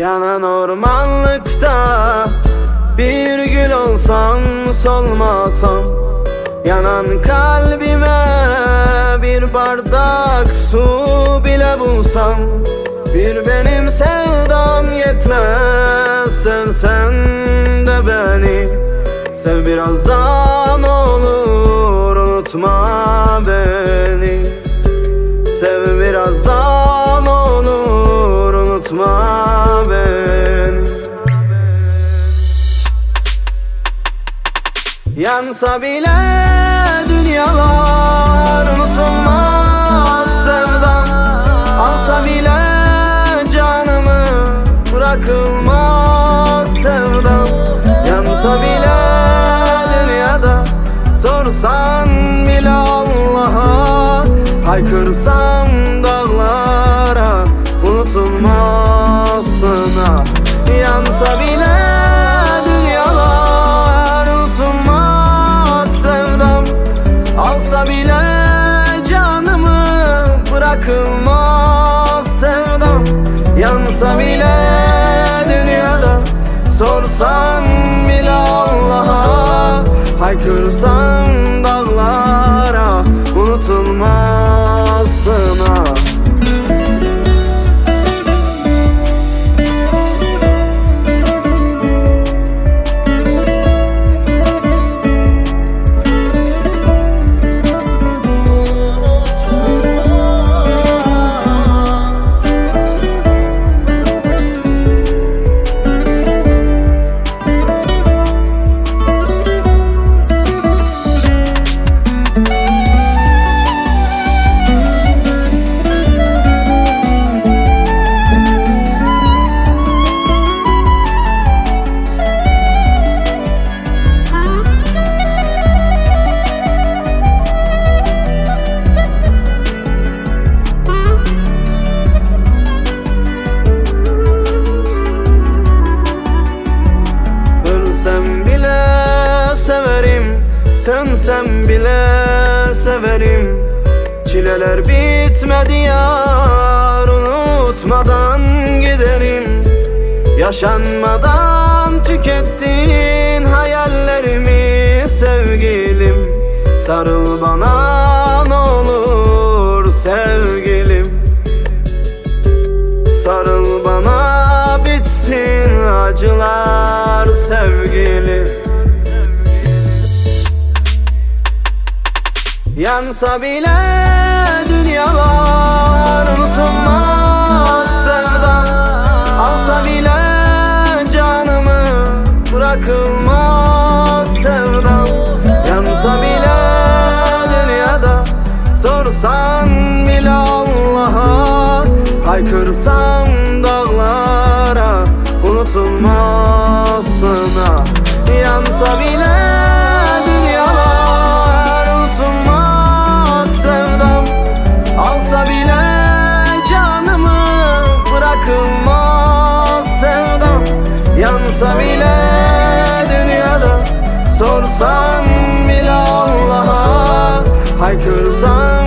Yanan ormanlıkta bir gül olsam, solmasam, yanan kalbime bir bardak su bile bulsam, bir benim sevdam yetmez. Sevsen de beni, sev biraz daha ne olur, unutma beni. Sev biraz daha ne olur, unutma beni. Yansa bile dünyalar unutulmaz sevdam, alsa bile canımı bırakılmaz sevdam. Yansa bile dünyada, sorsan bile Allah'a, haykırsam dağlara, unutulmazsın ha. Yansa bile dünyalar unutulmaz sevdam, alsa bile canımı bırakılmaz sevdam. Yansa bile dünyada, sorsan bile Allah'a, haykırsam dağlara, unutulmazsın ha. Sönsem bile severim, çileler bitmedi yar, unutmadan giderim. Yaşanmadan tükettin hayallerimi sevgilim, sarıl bana ne olur sevgilim. Sarıl bana, bitsin acılar sevgilim. Yansa bile dünyalar unutulmaz sevdam, alsa bile canımı bırakılmaz sevdam. Yansa bile dünyada, sorsan bile Allah'a, haykırsam dağlara, unutulmazsın ha. Yansa bile dünyalar unutulmaz sevdam, alsa bile canımı bırakılmaz sevdam. Yansa bile dünyada, sorsan bile Allah'a, haykırsam